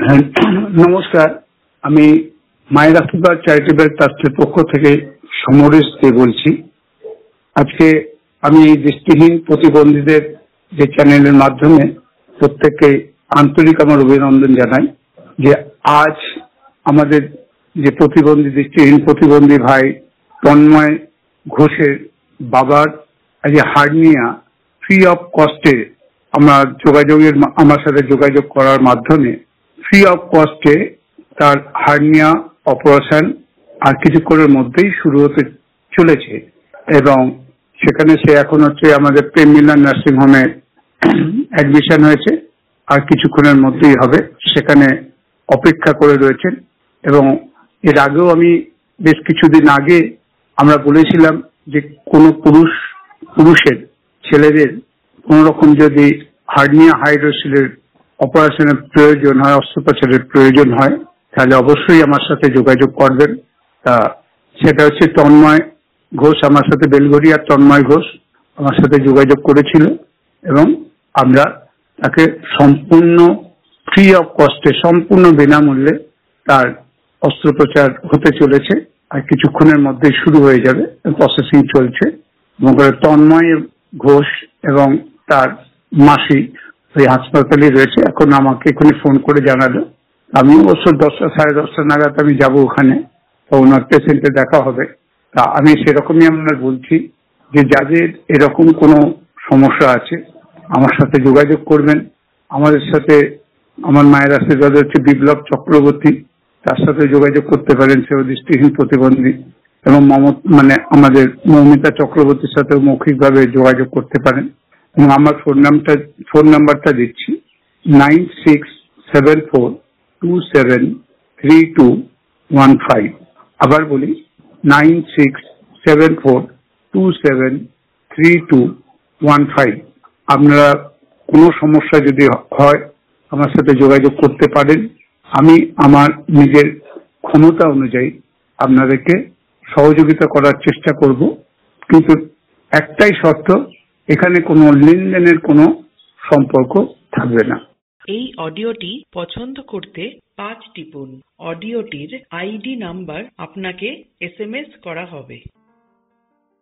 হ্যাঁ, নমস্কার। আমি মায়ের আশীর্বাদ চ্যারিটেবল ট্রাস্টের পক্ষ থেকে সমরেশ দে বলছি। আজকে আমি এই দৃষ্টিহীন প্রতিবন্ধীদের যে চ্যানেলের মাধ্যমে প্রত্যেককে আন্তরিক আমার অভিনন্দন জানাই যে আজ আমাদের যে দৃষ্টিহীন প্রতিবন্ধী ভাই তন্ময় ঘোষের বাবার আজ হার্নিয়া ফ্রি অফ কস্টে আমার সাথে যোগাযোগ করার মাধ্যমে ফ্রি অফ কস্টে তার হার্নিয়া অপারেশন আর কিছুক্ষণের মধ্যেই শুরু হতে চলেছে এবং সেখানে সে এখন আমাদের প্রেম মিলন নার্সিং হোমে অ্যাডমিশন হয়েছে আর কিছুক্ষণের মধ্যেই হবে। সেখানে অপেক্ষা করে রয়েছেন এবং এর আগেও আমি বেশ কিছুদিন আগে আমরা বলেছিলাম যে কোনো পুরুষের ছেলেদের কোন রকম যদি হার্নিয়া হাইড্রোসিলের অপারেশনের প্রয়োজন হয়, অস্ত্রোপচারের প্রয়োজন হয়, তাহলে অবশ্যই আমার সাথে যোগাযোগ করবেন। তা সেটা তন্ময় ঘোষ আমার সাথে, বেলঘরিয়ার তন্ময় ঘোষ আমার সাথে যোগাযোগ করেছিল এবং আমরা তাকে সম্পূর্ণ ফ্রি অফ কস্টে, সম্পূর্ণ বিনামূল্যে তার অস্ত্রোপচার হতে চলেছে আর কিছুক্ষণের মধ্যেই শুরু হয়ে যাবে, প্রসেসিং চলছে। তন্ময় ঘোষ এবং তার মাসি ওই হাসপাতালে রয়েছে। এখন আমাকে এখানে ফোন করে জানালো, আমি অবশ্য 10টা সাড়ে 10টা নাগাদ আমি যাবো ওখানে, তো ওনার পেশেন্টে দেখা হবে। তা আমি সেরকমই আপনার বলছি যে যাদের এরকম কোনো সমস্যা আছে আমার সাথে যোগাযোগ করবেন। আমাদের সাথে আমার মায়ের আশীর্বাদ বিপ্লব চক্রবর্তী, তার সাথে যোগাযোগ করতে পারেন, সেও দৃষ্টিহীন প্রতিবন্ধী। এবং আমাদের মৌমিতা চক্রবর্তীর সাথেও মৌখিকভাবে যোগাযোগ করতে পারেন। এবং আমার ফোন নাম্বারটা দিচ্ছি 9674273215। আবার বলি 9674273215। আপনারা কোনো সমস্যা যদি হয় আমার সাথে যোগাযোগ করতে পারেন। আমি আমার নিজের ক্ষমতা অনুযায়ী আপনাদেরকে সহযোগিতা করার চেষ্টা করব, কিন্তু একটাই শর্ত, এখানে কোনো লেনদেনের কোনো সম্পর্ক থাকবে না। এই অডিওটি পছন্দ করতে 5 টিপুন। অডিওটির আইডি নাম্বার আপনাকে SMS করা হবে।